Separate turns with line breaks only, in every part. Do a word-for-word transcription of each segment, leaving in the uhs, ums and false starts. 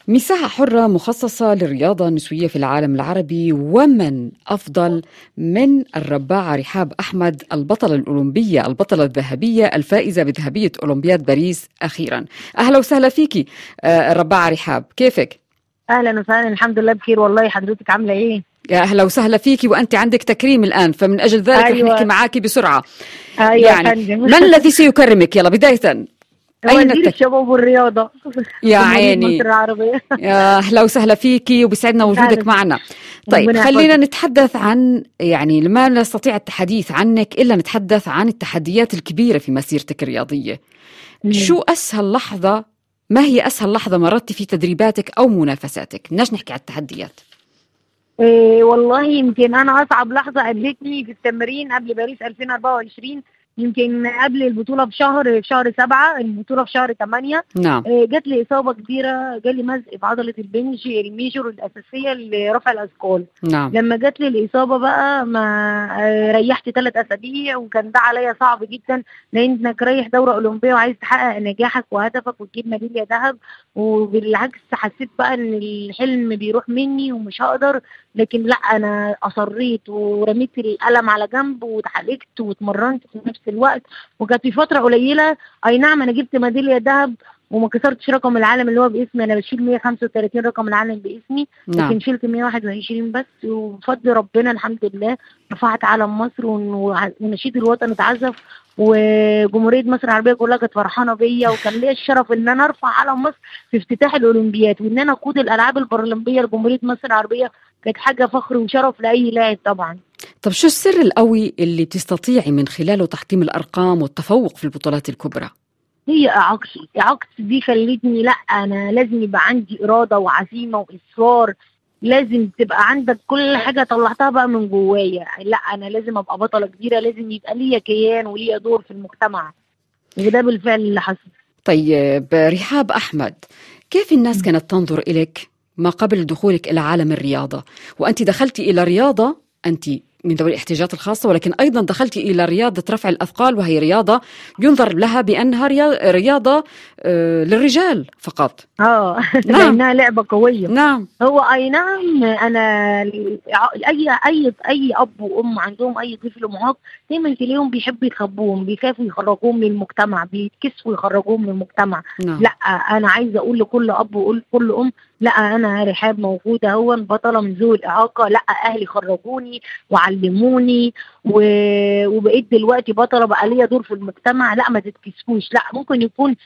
مساحة حرة مخصصة للرياضة النسوية في العالم العربي، ومن أفضل من الرباعة رحاب أحمد، البطلة الأولمبية، البطلة الذهبية الفائزة بذهبية أولمبياد باريس أخيرا. أهلا وسهلا فيكي الرباعة رحاب، كيفك؟
أهلا وسهلا، الحمد لله بخير والله. حضرتك عاملة إيه؟
يا أهلا وسهلا فيكي، وأنت عندك تكريم الآن، فمن أجل ذلك
أيوة.
رح نحكي معاكي بسرعة.
أيوة
يعني من الذي سيكرمك؟ يلا بداية
أين وزير الشباب والرياضة
يا عيني،
مصر العربية.
يا أهلا وسهلا فيكي وبسعدنا وجودك معنا. طيب خلينا نتحدث عن، يعني لما نستطيع التحديث عنك إلا نتحدث عن التحديات الكبيرة في مسيرتك الرياضية. مم. شو أسهل لحظة، ما هي أسهل لحظة مررتي في تدريباتك أو منافساتك؟ بدناش نحكي عن التحديات.
إيه والله يمكن أنا أصعب لحظة قابلتني في التمرين قبل باريس ألفين وأربعة وعشرين، يمكن قبل البطولة بشهر في شهر سبعة، البطولة في شهر ثمانية.
نعم.
إيه جات لي إصابة كبيرة، جالي مزق في عضلة البنج الميجور الأساسية لرفع الأثقال.
نعم.
لما جات لي الإصابة بقى ما ريحت ثلاث أسابيع، وكان ده عليا صعب جدا، لأنك رايح دورة أولمبية وعايز تحقق نجاحك وهدفك وتجيب ميدالية ذهب، وبالعكس حسيت بقى إن الحلم بيروح مني ومش هقدر. لكن لا، أنا أصريت ورميت القلم على جنب وتحركت واتمرنت في نفس الوقت، وكانت في فترة قليلة. أي نعم أنا جبت ميدالية ذهب وما كسرتش رقم العالم اللي هو باسمي، أنا بشيل مية وخمسة وثلاثين رقم العالم باسمي. نعم. لكن شلت مية وواحد وعشرين بس، وبفضل ربنا الحمد لله رفعت علم مصر ونشيد الوطن اتعزف، وجمهورية مصر العربية كلها كانت فرحانة بيا، وكان ليا الشرف ان انا ارفع علم مصر في افتتاح الاولمبياد، وان انا اقود الالعاب البارالمبية لجمهورية مصر العربية. كانت حاجة فخر وشرف لأي لاعب طبعا.
طب شو السر القوي اللي بتستطيعي من خلاله تحطيم الأرقام والتفوق في البطولات الكبرى؟
هي إعاقتي، إعاقتي دي خلتني لا، أنا لازم يبقى عندي إرادة وعزيمة وإصرار، لازم تبقى عندك كل حاجة طلعتها بقى من جوايا. لا أنا لازم أبقى بطلة كبيرة، لازم يبقى ليا كيان وليا دور في المجتمع، وده بالفعل اللي حصل.
طيب رحاب أحمد، كيف الناس كانت تنظر إليك ما قبل دخولك إلى عالم الرياضة؟ وأنت دخلتي إلى رياضة، أنت من ذوي الاحتياجات الخاصة، ولكن أيضا دخلتي إلى رياضة رفع الأثقال، وهي رياضة ينظر لها بأنها رياضة آه للرجال فقط.
اه نعم. لأنها لعبة قوية.
نعم.
هو أي نعم، أنا أي أي أي أب وأم عندهم أي طفل معاق دايما تلاقيهم بيحبوا يخبوهم، بيخافوا يخرجوهم للمجتمع، بيتكسفوا يخرجوهم للمجتمع. نعم. لا أنا عايزة أقول لكل أب وأقول لكل أم، لا أنا رحاب موجودة، هو بطلة من ذوي الإعاقة، لا أهلي خرجوني وعلموني وبقيت دلوقتي بطلة، بقى ليا دور في المجتمع. لا ما تتكسفوش، لا ممكن يكون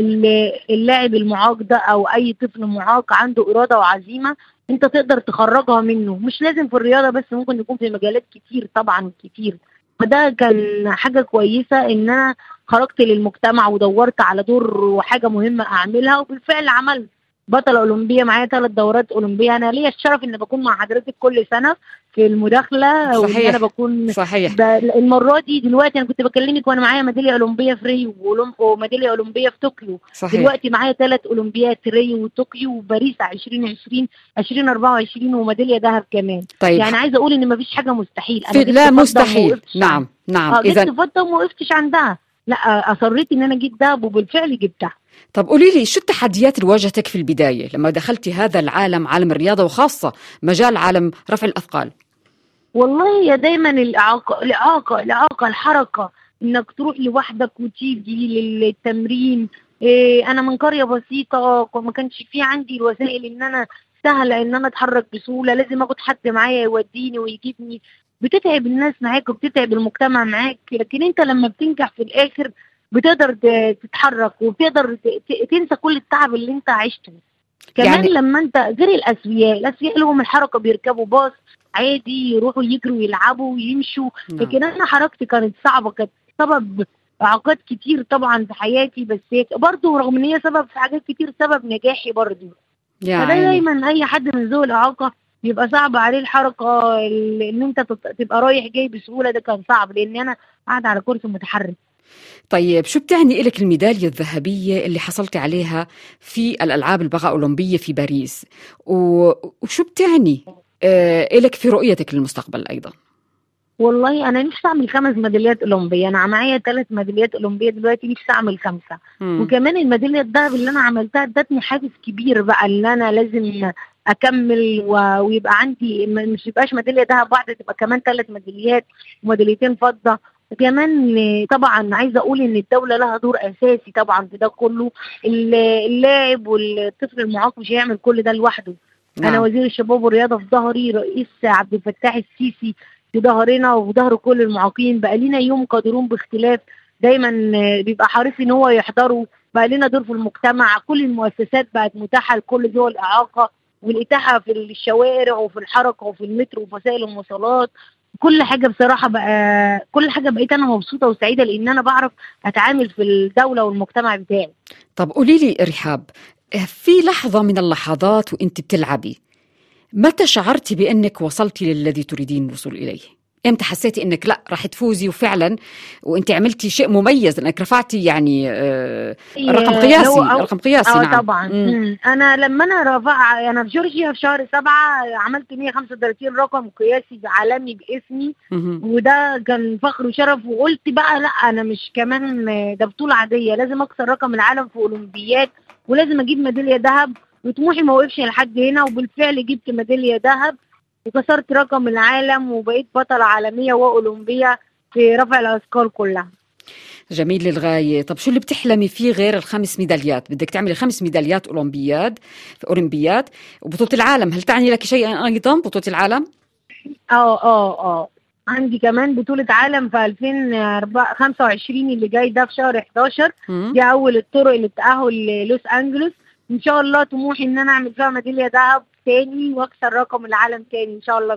اللاعب المعاق ده أو أي طفل معاق عنده إرادة وعزيمة، أنت تقدر تخرجها منه، مش لازم في الرياضة بس، ممكن يكون في مجالات كتير طبعا كتير. فده كان حاجة كويسة إن أنا خرجت للمجتمع ودورت على دور وحاجة مهمة أعملها، وبالفعل عملت. بطلة أولمبية، معايا ثلاث دورات أولمبية، أنا ليا الشرف إن بكون مع حضرتك كل سنة في المداخلة.
صحيح.
وإن أنا بكون
صحيح.
المرة دي دلوقتي أنا كنت بكلمك وأنا معايا ميدالية أولمبية في ريو وميدالية أولمبية في طوكيو. صحيح. دلوقتي معايا ثلاث أولمبيات، ريو وطوكيو وباريس عشرين عشرين ألفين وأربعة وعشرين وميدالية ذهب كمان.
طيب.
يعني عايزة أقول إن مفيش حاجة مستحيل. أنا
لا مستحيل. نعم نعم.
آه إذا جبت فضة وما وقفتش عندها، لا أصريت إن أنا أجيب ذهب وبالفعل جبتها.
طب قولي لي، شو التحديات اللي واجهتك في البداية لما دخلتي هذا العالم، عالم الرياضة، وخاصة مجال عالم رفع الأثقال؟
والله يا دايما الإعاقة الإعاقة الإعاقة الحركة، إنك تروح لوحدك وتيجي للتمرين. إيه أنا من قرية بسيطة، ما كانش في عندي الوسائل إن أنا سهلة إن أنا أتحرك بسهولة، لازم أخد حد معايا يوديني ويجيبني. بتتعب الناس معاك وبتتعب المجتمع معاك، لكن أنت لما بتنجح في الآخر بتقدر تتحرك وبتقدر تنسى كل التعب اللي انت عشته. كمان يعني لما انت غير الاسوياء، الاسوياء لهم الحركه، بيركبوا باص عادي يروحوا يجروا يلعبوا ويمشوا. نعم. لكن انا حركتي كانت صعبه، كانت سبب اعاقات كتير طبعا في حياتي، بس برضه رغم ان هي سبب في حاجات كتير سبب نجاحي برضه.
يعني
فده دايما اي حد من ذوي الاعاقه بيبقى صعب عليه الحركه، ان انت تبقى رايح جاي بسهوله، ده كان صعب لان انا قاعده على كرسي متحرك.
طيب شو بتعني لك الميدالية الذهبية اللي حصلتي عليها في الألعاب البغاء أولمبية في باريس، وشو بتعني آه لك في رؤيتك للمستقبل أيضا؟
والله انا نفسي اعمل خمس ميداليات اولمبيه، انا معايا ثلاث ميداليات اولمبيه دلوقتي، نفسي اعمل خمسه.
مم.
وكمان الميداليه الذهب اللي انا عملتها ادتني حافز كبير بقى ان انا لازم اكمل و- ويبقى عندي م- مش يبقاش ميداليه ذهب واحده، تبقى كمان ثلاث ميداليات وميداليتين فضه. وكمان آه، طبعا عايزه اقول ان الدوله لها دور اساسي طبعا في ده كله. ال- اللاعب والطفل المعاق مش هيعمل كل ده لوحده. انا
نعم.
وزير الشباب والرياضه في ظهري، رئيس عبد الفتاح السيسي في ظهرنا وفي ظهر كل المعاقين. بقى لنا يوم قادرون باختلاف دايما آه، بيبقى حريص ان هو يحضروا. بقى لنا دور في المجتمع، كل المؤسسات بقت متاحه لكل ذوي الاعاقه، والاتاحه في الشوارع وفي الحركه وفي المترو وفي وسائل المواصلات. كل حاجه بصراحه بقى، كل حاجه بقيت انا مبسوطه وسعيده لان انا بعرف اتعامل في الدوله والمجتمع بتاعي.
طب قولي لي رحاب، في لحظة من اللحظات وانت بتلعبي متى شعرتي بأنك وصلتي للذي تريدين الوصول إليه؟ امتى حسيتي انك لا راح تفوزي وفعلا وانت عملتي شيء مميز انك رفعتي يعني آه، رقم
إيه،
قياسي
لو أو
رقم قياسي
اه
نعم.
طبعا.
مم.
مم. انا لما انا رفع انا في جورجيا في شهر سبعة عملت مية وخمسة وثلاثين رقم قياسي عالمي باسمي،
مهم.
وده كان فخر وشرف. وقلت بقى لا انا مش كمان ده بطولة عادية، لازم اكسر رقم العالم في اولمبياد ولازم اجيب ميدالية ذهب. وطموحي ما وقفش لحد هنا، وبالفعل جبت ميدالية ذهب وكسرت رقم العالم وبقيت بطلة عالمية وأولمبية في رفع الأثقال كلها.
جميل للغاية. طب شو اللي بتحلمي فيه غير الخمس ميداليات؟ بدك تعملي خمس ميداليات أولمبياد في أولمبياد وبطولة العالم، هل تعني لك شيئا أيضا بطولة العالم؟
اه اه اه عندي كمان بطولة عالم في ألفين وخمسة وعشرين اللي جاي ده في شهر حداشر.
مم.
دي أول الطرق للتأهل للوس أنجلوس. إن شاء الله طموحي إن أنا أعمل فيها ميدالية ذهب تاني وأكسر رقم العالم تاني إن شاء الله.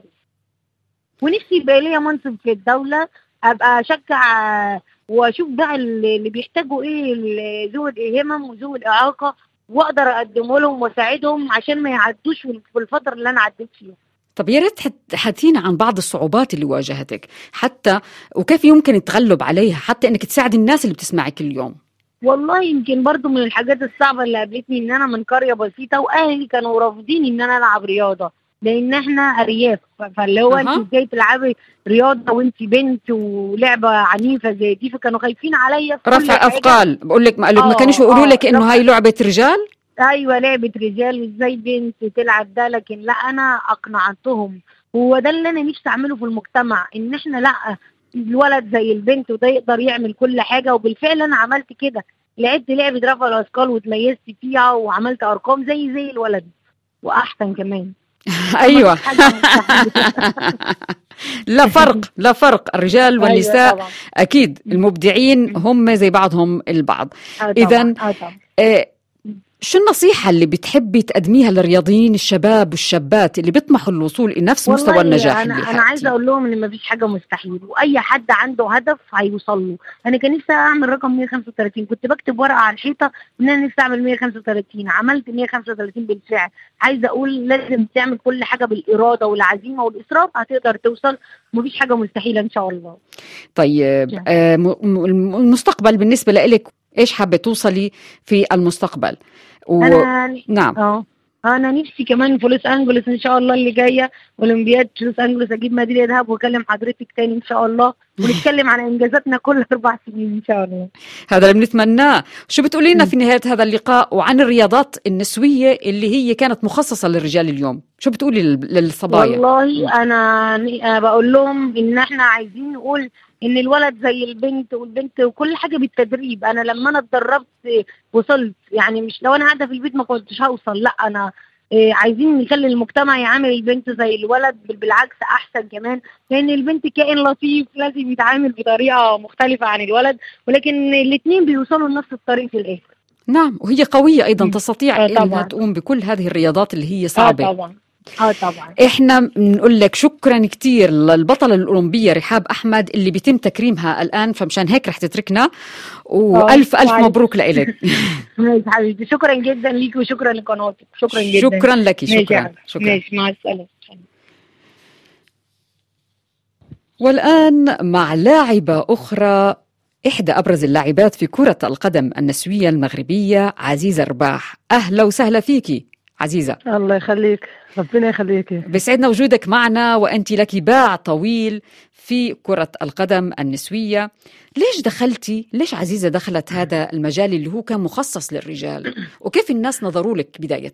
ونفسي يبقى ليا منصب في الدولة، أبقى أشجع وأشوف بقى اللي بيحتاجوا إيه ذوي الهمم وذوي الإعاقة، وأقدر أقدمه لهم وأساعدهم عشان ما يعدوش في الفترة اللي أنا عديت فيها.
طب يا ريت تحكينا عن بعض الصعوبات اللي واجهتك حتى وكيف يمكن التغلب عليها حتى انك تساعد الناس اللي بتسمعك اليوم.
والله يمكن برضو من الحاجات الصعبة اللي قابلتني ان انا من قرية بسيطة واهلي كانوا رافضين ان انا العب رياضة لان احنا ارياف. فاللي هو
أها.
انت ازاي تلعبي رياضة وانت بنت ولعبة عنيفة زي دي، فكانوا خايفين عليا في كل
رفع
حاجة.
اثقال بقول لك ما, ما
آه،
كانوش يقولوا
آه،
لك انه
رفع-
هاي لعبة رجال.
ايوه لعبة رجال وازاي بنت تلعب ده، لكن لا انا اقنعتهم. هو ده اللي انا نفسي اعمله في المجتمع، ان احنا لا الولد زي البنت وده يقدر يعمل كل حاجة. وبالفعل انا عملت كده، لعبت لعبة رفع الاثقال وتميزت فيها وعملت ارقام زي زي الولد واحسن كمان.
ايوه.
مفيش حاجة مستحيلة.
لا فرق لا فرق الرجال
ايوه
والنساء
طبعا.
اكيد المبدعين هم زي بعضهم البعض.
آه
اذا
طبعا. آه طبعا.
آه، شو النصيحة اللي بتحبي تقدميها للرياضيين الشباب والشابات اللي بيطمحوا للوصول لنفس مستوى النجاح
انا
اللي
انا عايزه اقول لهم ان مفيش حاجه مستحيل، واي حد عنده هدف هيوصل له. انا كان نفسي اعمل رقم مية وخمسة وثلاثين، كنت بكتب ورقه على الحيطه ان انا نفسي اعمل مية وخمسة وثلاثين، عملت مية وخمسة وثلاثين بالفعل. عايزه اقول لازم تعمل كل حاجه بالاراده والعزيمه والاصرار هتقدر توصل، مفيش حاجه مستحيله ان شاء الله.
طيب آه، م- م- المستقبل بالنسبة لك ايش حابة توصلي في المستقبل؟ و...
انا
نعم.
اه انا نفسي كمان في لوس انجلوس ان شاء الله اللي جايه اولمبياد لوس انجلوس اجيب ميداليه ذهب واكلم حضرتك تاني ان شاء الله ونتكلم عن انجازاتنا كل اربع سنين ان شاء الله.
هذا اللي بنتمناه. شو بتقولي لنا في نهاية هذا اللقاء وعن الرياضات النسوية اللي هي كانت مخصصة للرجال اليوم؟ شو بتقولي لل- للصبايا؟
والله انا أنا بقول لهم ان احنا عايزين نقول ان الولد زي البنت والبنت وكل حاجه بالتدريب. انا لما انا اتدربت وصلت، يعني مش لو انا قاعده في البيت ما كنتش هوصل. لا انا إيه، عايزين نخلي المجتمع يعامل البنت زي الولد، بل بالعكس احسن كمان، لان البنت كائن لطيف لازم يتعامل بطريقه مختلفه عن الولد، ولكن الاثنين بيوصلوا لنفس الطريق في الاخر.
نعم، وهي قوية أيضا
مم.
تستطيع
آه
إنها
طبعا.
تقوم بكل هذه الرياضات اللي هي
اه
صعبة.
طبعا. اه طبعا.
احنا بنقول لك شكرا كتير للبطلة الأولمبية رحاب أحمد اللي بيتم تكريمها الآن، فمشان هيك رح تتركنا، وألف ألف
معلش.
مبروك لإلك.
ماشي حبيبتي، شكرا جدا ليك وشكرا لقناتك. شكرا جدا.
شكرا لك.
ماشي يا
شكرا
حبيبتي.
شكرا.
ماشي مع السلامة.
والآن مع لاعبة أخرى، إحدى أبرز اللاعبات في كرة القدم النسوية المغربية، عزيزة رباح. أهلا وسهلا فيكي عزيزة.
الله يخليك، ربنا يخليك.
بسعدنا وجودك معنا، وأنت لك باع طويل في كرة القدم النسوية. ليش دخلتي، ليش عزيزة دخلت هذا المجال اللي هو كان مخصص للرجال، وكيف الناس نظروا لك بداية؟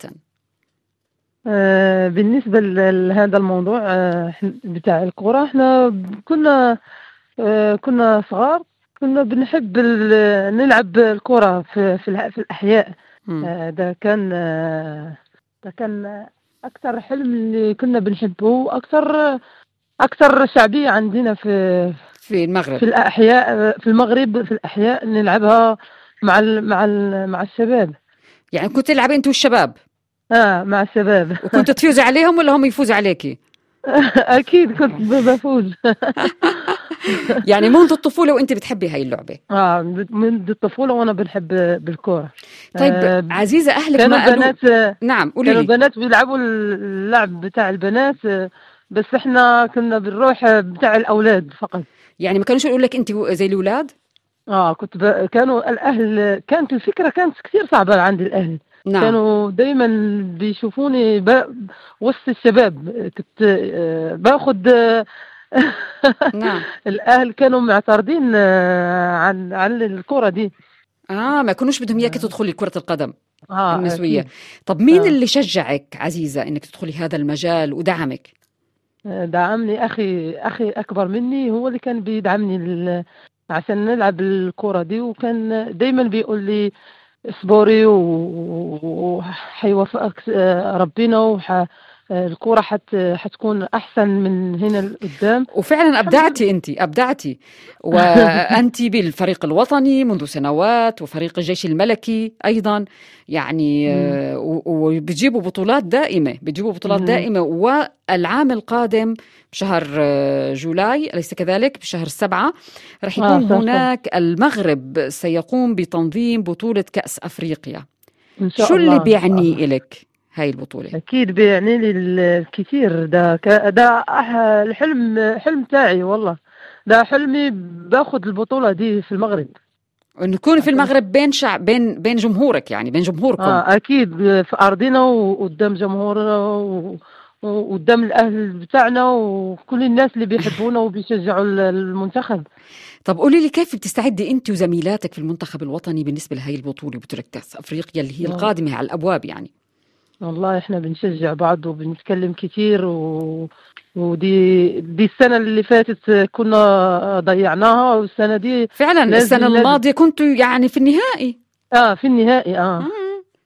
آه بالنسبة لهذا الموضوع آه بتاع الكرة، احنا كنا آه كنا صغار، كنا بنحب نلعب الكرة في في, في الأحياء. آه ده كان آه ده كان أكثر حلم اللي كنا بنحبه، أكثر أكثر شعبية عندنا في
في المغرب،
في الأحياء في المغرب، في الأحياء نلعبها مع ال مع ال مع الشباب.
يعني كنت تلعبي أنتوا الشباب؟
اه مع الشباب.
وكنت تفوزي عليهم ولا هم يفوزوا عليكي؟
أكيد كنت بفوز.
يعني منذ الطفولة وأنت بتحبي هاي اللعبة؟
آه منذ الطفولة وأنا بنحب بالكرة.
طيب آه عزيزة، أهلك ما قالوا؟
بنات.
نعم قولي لي.
كانوا بنات بيلعبوا اللعب بتاع البنات، بس إحنا كنا بنروح بتاع الأولاد فقط.
يعني ما كانوش يقولوا لك أنت زي الأولاد؟
آه كنت ب... كانوا الأهل، كانت الفكرة كانت كثير صعبة عند الأهل.
نعم.
كانوا دايما بيشوفوني ب... وسط الشباب، كنت باخد.
نعم.
الأهل كانوا معترضين عن عن الكرة دي.
آه ما كانوش بدهم إياك تدخلي كرة القدم
آه
النسوية.
أكيد.
طب مين
آه.
اللي شجعك عزيزة إنك تدخلي هذا المجال ودعمك؟
دعمني أخي أخي أكبر مني، هو اللي كان بيدعمني ل... عشان نلعب الكرة دي، وكان دايما بيقول لي اصبري وحيوفقك ربنا، وح الكرة حت حتكون أحسن من هنا لقدام.
وفعلا أبدعتي، أنت أبدعتي، وأنت بالفريق الوطني منذ سنوات، وفريق الجيش الملكي أيضا، يعني وبتجيبوا بطولات دائمة، بتجيبوا بطولات دائمة. والعام القادم بشهر جولاي أليس كذلك، بشهر سبعة رح يكون آه هناك المغرب سيقوم بتنظيم بطولة كأس أفريقيا. إن شاء شو الله. اللي بيعني إلك هاي البطولة؟
أكيد بيعني لي الكثير، ده ك... ده الحلم حلم تاعي والله، ده حلمي باخد البطولة دي في المغرب،
نكون في المغرب بين شعب بين بين جمهورك، يعني بين جمهوركم.
آه أكيد في أرضنا وقدام جمهورنا و... وقدام الأهل بتاعنا وكل الناس اللي بيحبونا وبيشجعوا المنتخب.
طب قولي لي، كيف بتستعدي أنت وزميلاتك في المنتخب الوطني بالنسبة لهي البطولة، بطولة كأس أفريقيا اللي هي القادمة على الأبواب؟ يعني
والله إحنا بنشجع بعض وبنتكلم كتير، و... ودي دي السنة اللي فاتت كنا ضيعناها، والسنة دي
فعلا السنة الماضية كنتوا يعني في النهائي.
آه في النهائي آه, آه.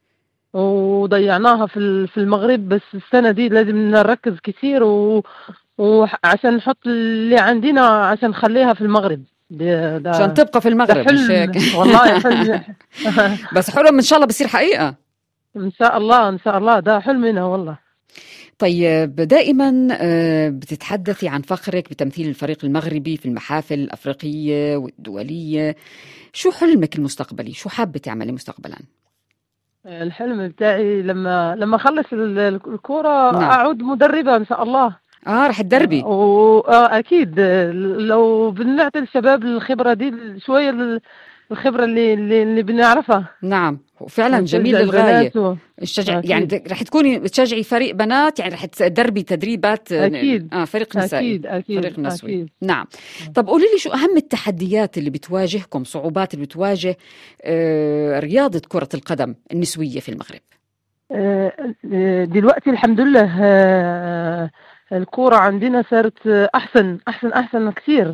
وضيعناها في في المغرب، بس السنة دي لازم نركز كتير و... وعشان نحط اللي عندنا عشان نخليها في المغرب، ده ده
عشان تبقى في المغرب، مش هيك؟
والله حلم.
بس حلم إن شاء الله بصير حقيقة
إن شاء الله، إن شاء الله، ده حلمنا والله.
طيب دائما بتتحدثي عن فخرك بتمثيل الفريق المغربي في المحافل الأفريقية والدولية، شو حلمك المستقبلي؟ شو حابة تعملي مستقبلا؟
الحلم بتاعي لما لما اخلص الكوره نعم. اعود مدربه ان شاء الله.
اه رح تدربي؟
اه اكيد، لو بنعطي الشباب الخبره دي شويه، الخبره اللي اللي, اللي بنعرفها.
نعم فعلا جميل للغايه. الشجع يعني رح تكوني بتشجعي فريق بنات، يعني رح تدربي تدريبات
اكيد
اه فريق نسائي.
اكيد اكيد
فريق نسوي
أكيد.
نعم. طب قولي لي، شو اهم التحديات اللي بتواجهكم، صعوبات اللي بتواجه آه رياضه كره القدم النسويه في المغرب؟
آه دلوقتي الحمد لله آه الكورة عندنا صارت أحسن أحسن أحسن كثير.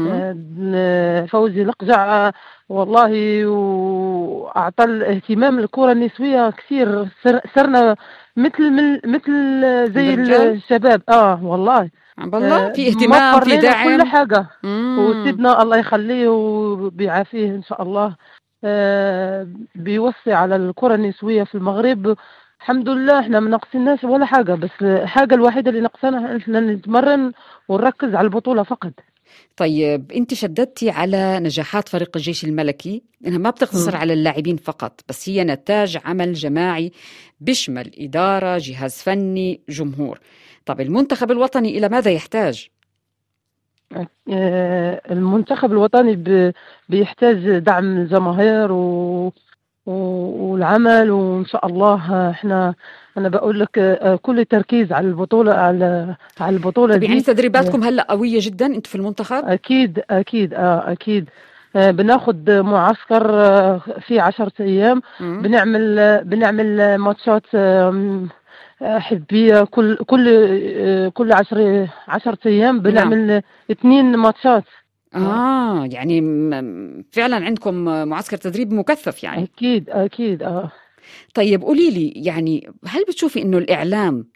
آه فوزي لقجع والله وأعطى الاهتمام للكورة النسوية كثير، صرنا مثل مثل زي الشباب. آه والله
والله في اهتمام، في دعم،
كل حاجة. وسيدنا الله يخليه وبيعافيه إن شاء الله آه بيوصي على الكرة النسوية في المغرب. الحمد لله احنا ما ناقصيناش ولا حاجة، بس الحاجة الوحيدة اللي ناقصنا احنا نتمرن ونركز على البطولة فقط.
طيب انت شددتي على نجاحات فريق الجيش الملكي، انها ما بتقتصر م. على اللاعبين فقط، بس هي نتاج عمل جماعي بيشمل إدارة، جهاز فني، جمهور. طب المنتخب الوطني إلى ماذا يحتاج؟
المنتخب الوطني بيحتاج دعم الجماهير و... والعمل، وإن شاء الله إحنا أنا بقول لك آه، كل التركيز على البطولة، على على البطولة
طب يعني
دي.
تدريباتكم هلا قويه جدا انتم في المنتخب؟
أكيد أكيد آه أكيد. آه بناخد معسكر آه في عشرة أيام.
مم.
بنعمل آه بنعمل ماتشات آه حزبية كل كل آه كل عشر عشرة أيام
نعم.
بنعمل اثنين ماتشات.
اه يعني م- فعلا عندكم معسكر تدريب مكثف يعني.
أكيد أكيد آه
طيب قولي لي، يعني هل بتشوفي انه الاعلام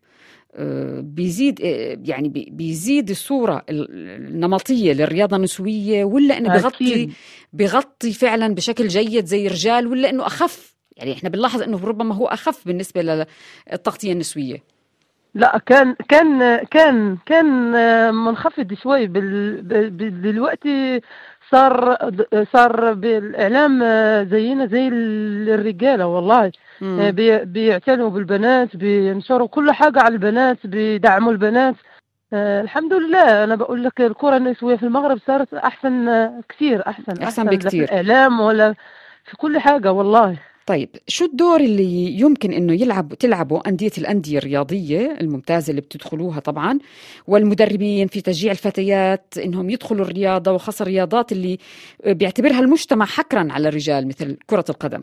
آه، بيزيد آه، يعني بي- بيزيد الصورة ال- النمطية للرياضة النسوية، ولا انه بغطي
أكيد.
بغطي فعلا بشكل جيد زي الرجال، ولا انه اخف؟ يعني احنا بنلاحظ انه ربما هو اخف بالنسبة للتغطية النسوية.
لا، كان كان كان كان آه، منخفض شوي بال بال- بال- دلوقتي صار صار بالإعلام آه، زينا زي ال- الرجالة والله. آه،
امم
بي- بيعتنوا بالبنات، بينشروا كل حاجة على البنات، بيدعموا البنات. آه، الحمد لله. أنا بقول لك الكرة النسوية في المغرب صارت أحسن آه، كثير أحسن
احسن
أحسن، لا في
بكتير.
الإعلام ولا في كل حاجة والله.
طيب شو الدور اللي يمكن انه يلعب تلعبه أندية الأندية الرياضية الممتازة اللي بتدخلوها طبعا، والمدربين في تشجيع الفتيات انهم يدخلوا الرياضة، وخاصة الرياضات اللي بيعتبرها المجتمع حكرا على الرجال مثل كرة القدم؟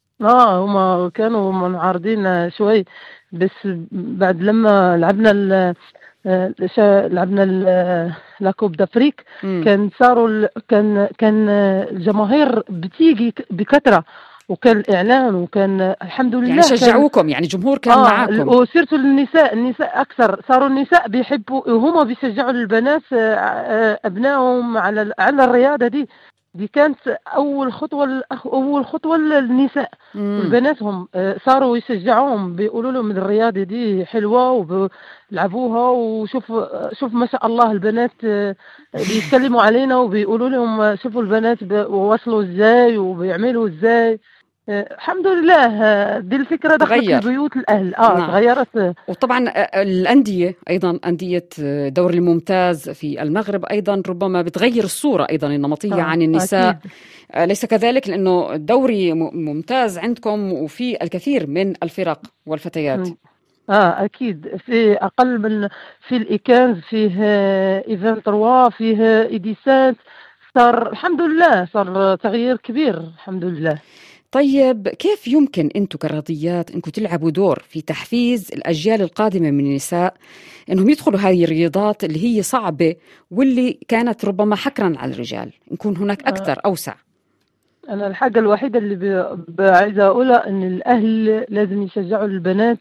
اه، هما كانوا منعارضين شوي، بس بعد لما لعبنا ال آه، شا- لعبنا ال- لا كوب دافريك،
امم
كان صاروا ال- كان كان الجماهير بتيجي ك- بكثرة، وكان الإعلان، وكان الحمد
يعني
لله كان.
شجعوكم، يعني جمهور كان
اه ال-
معاكم.
وسيرة النساء النساء اكثر، صاروا النساء بيحبوا وهما بيشجعوا البنات آه، آه، ابنائهم على ال- على الرياضة دي. دي كانت اول خطوة للأخ- اول خطوة للنساء،
امم
والبنات هم آه، صاروا يشجعوهم، بيقولوا لهم الرياضة دي حلوة وبيلعبوها. وشوف آه، شوف ما شاء الله البنات آه، بيتكلموا علينا وبيقولوا لهم آه، شوفوا البنات ب- وصلوا ازاي وبيعملوا ازاي. آه، الحمد لله. آه، دي الفكرة دخلت
تغير.
البيوت الأهل، اه
نعم.
تغيرت. آه،
وطبعا الأندية أيضا، أندية دوري الممتاز في المغرب أيضا ربما بتغير الصورة أيضا النمطية
آه
عن النساء.
أكيد.
ليس كذلك؟ لأنه الدوري م- ممتاز عندكم وفي الكثير من الفرق والفتيات.
مم. اه اكيد، في اقل من في الايكانز، فيه آه، ايفان تروا، فيه آه، ايديسات. صار الحمد لله، صار تغيير كبير الحمد لله.
طيب كيف يمكن أنتم كرياضيات أنكم تلعبوا دور في تحفيز الأجيال القادمة من النساء أنهم يدخلوا هذه الرياضات اللي هي صعبة، واللي كانت ربما حكرا على الرجال، نكون هناك
آه
أكثر أوسع؟
انا الحاجه الوحيده اللي ب- ب- عايزه اقولها ان الاهل لازم يشجعوا البنات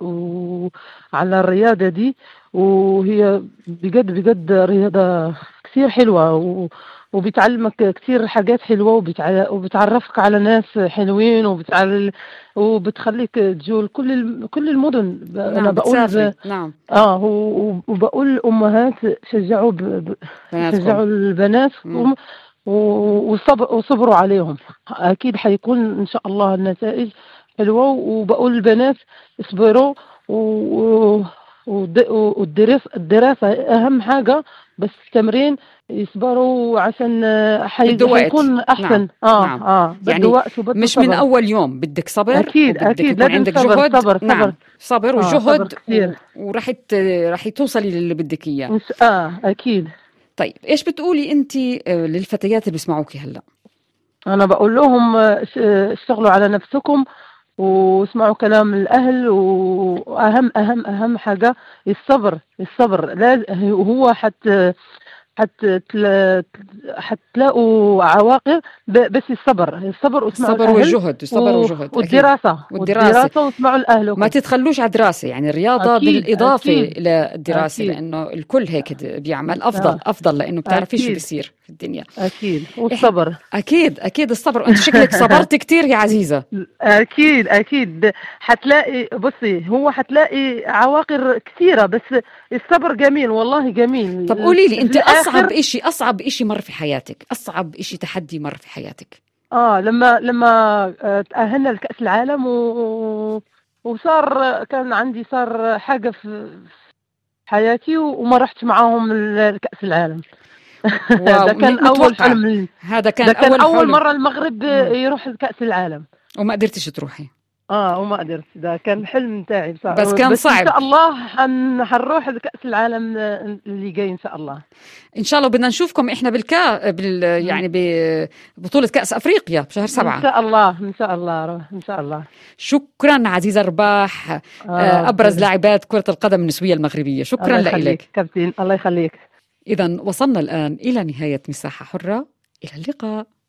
وعلى الرياضه دي. وهي بجد بجد رياضه كثير حلوه، و وبتعلمك كثير حاجات حلوة، وبتع... وبتعرفك على ناس حلوين، وبتعل... وبتخليك تجول كل الم... كل المدن. ب... أنا
نعم
بقول ب...
بتسافري. نعم.
آه و... وبقول الأمهات شجعوا ب... ب...
بناتكم.
شجعوا البنات،
مم.
وصبر وصبروا عليهم. أكيد حيكون إن شاء الله النتائج حلوة. وبقول البنات اصبروا، و... والد- والدراسة الدراسة أهم حاجة، بس التمرين يصبروا عشان حي...
بده وقت.
حيكون
نعم.
أحسن. آه
نعم.
آه بده
يعني
وقت وبده
مش من
صبر.
أول يوم، بدك صبر،
أكيد
وبدك
أكيد
يكون
لازم
عندك
صبر
جهد.
صبر
نعم،
صبر.
صبر
آه صبر
وجهد و...
كثير.
ورح ت... رح توصلي للي بدك إياه.
إنس- آه أكيد.
طيب إيش بتقولي أنت للفتيات اللي بيسمعوكي هلأ؟
أنا بقول لهم آه، ش- اشتغلوا على نفسكم، واسمعوا كلام الأهل، وأهم أهم أهم حاجة الصبر. الصبر لازم هو حتى حتى تلا- حتلاقوا عواقب، ب- بس الصبر الصبر، واسمعوا
الصبر
الأهل،
والجهد، الصبر
و-
والجهد أكيد.
والدراسة
والدراسة،
والدراسة واسمعوا
ما
لأهلكم.
تتخلوش على الدراسة، يعني الرياضة
أكيد
بالإضافة
أكيد
إلى الدراسة،
أكيد.
لأنه الكل هيك بيعمل أفضل
آه
أفضل، لأنه بتعرفي شو
أكيد
بيصير في الدنيا.
أكيد
إحنا
والصبر.
أكيد أكيد الصبر، وأنت شكلك صبرت كتير يا عزيزة.
أكيد أكيد. حتلاقي بصي، هو حتلاقي عواقب كثيرة، بس الصبر جميل والله جميل.
طب قولي لي
في
أنت، أصعب
الآخر
إشي أصعب إشي مر في حياتك، أصعب إشي تحدي مر في حياتك؟
آه لما لما آه، تأهلنا لكأس العالم، و... وصار كان عندي صار حاجة في حياتي، وما رحت معاهم لكأس العالم. ده كان أول
ومتوقع
حلم.
هذا كان
ده كان
أول
أول
حلم.
مرة المغرب
مم.
يروح لكأس العالم.
وما قدرتش تروحي؟
اه وما قدرت، ده كان الحلم تاعي بصراحة.
بس كان
بس
صعب.
ان شاء الله حن حنروح لكأس العالم اللي جاي ان شاء الله.
ان شاء الله بدنا نشوفكم احنا بالكا بال يعني ببطولة كأس افريقيا بشهر سبعة
ان شاء الله. ان شاء الله ان شاء الله.
شكرا عزيزة رباح،
آه
ابرز لاعبات كرة القدم النسوية المغربية. شكرا لك
كابتن، الله يخليك.
اذا وصلنا الان الى نهاية مساحة حرة، الى اللقاء.